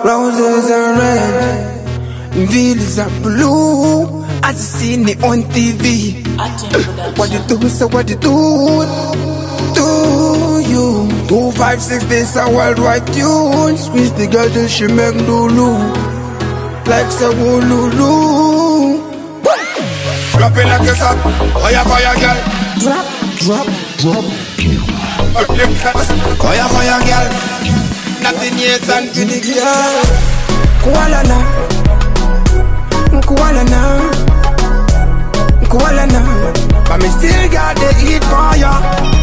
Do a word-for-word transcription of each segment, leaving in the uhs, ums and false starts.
Roses are red, veils are blue. As you seen it on T V. What you do, so what you do, do you? Two, five, six days a worldwide tune. Squeeze the girl till she make Lulu. Like say Lulu. Drop it like it's hot, fire, fire, girl. Drop, drop, drop. Fire, fire, girl. Nothing yet done to the girl. Kuala na, Kuala na, Kuala na. But me still got the heat for ya.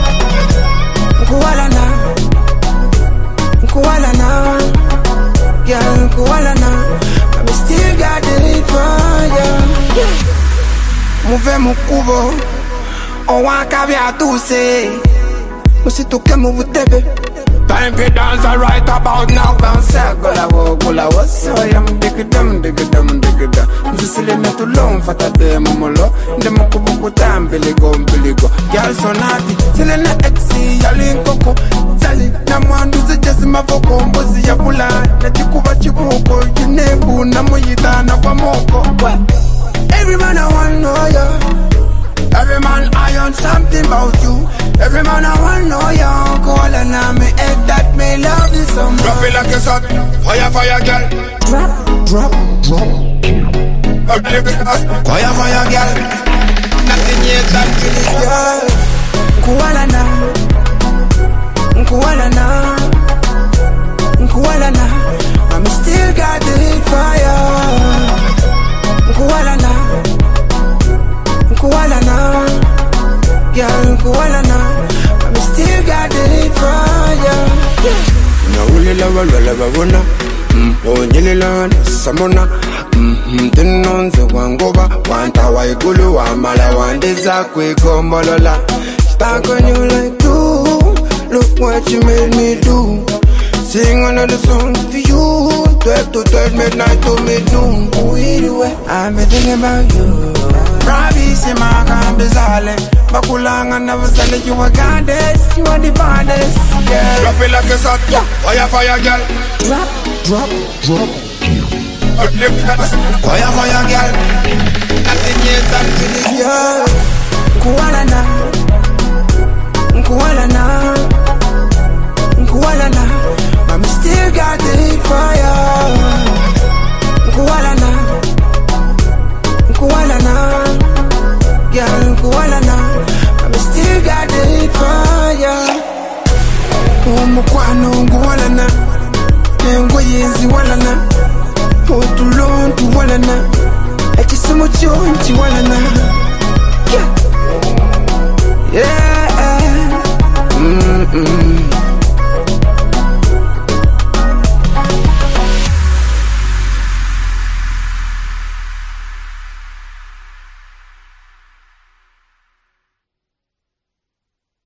Kuala na, Kuala na, girl, Kuala na. But me still got the heat for ya. Move mukubo, owaka vya tuse. Musituke move tebe. Time for dance right about now. Bounce gola wo gola wo so yam dig dum dig dum dig dum. Musile na tulong fata de momolo. Nde mukubu tambele go mbele go. Girl so naughty, sile na exi yali koko. Sali na mwandu ze just mavoko mbozi ya bula. Na tikuba chibuko yinebu na moyita na kwa moko. Every man I wanna know ya. Every man I on something about you. Every man I wanna know ya. Call and I me head that me love you so much. Drop it like it's hot, fire, fire, girl. Drop, drop, drop. Fire, fire, girl. Nothing yet done to the girl. Kuala na, Kuala na, Kuala na. I'm still got the heat fire. Kuala na, Kuala na, girl, Kuala na. I'm still got the heat fire. Na uli la wala la wala, oh nyele la samona, tenonze wangoba, wanta waigulu wamala wandeza kwe kombolola. Stuck on you like glue. Look what you made me do. Sing another song for you. Twelve to twelve, midnight to midnoon. Oh, either way, I've been thinking about you. Ravi Simaka Bizale, Bakulanga never said you were goddess. You are the baddest, yeah. Drop it like it's hot, yeah. Fire, fire, girl. Drop, drop, drop. Fire, fire, girl. Nothing yet done to the girl. Kuala na, Kuala na, Kuala na. I'm still got the heat fire. Kuala na, Kuala na, girl, Kuala na. I'm still got the heat fire. Umukwano Kuala na, nengo yenzi wala na, otulon tu wala na, ekisimo chonchi wala na. Yeah, yeah, mm mm.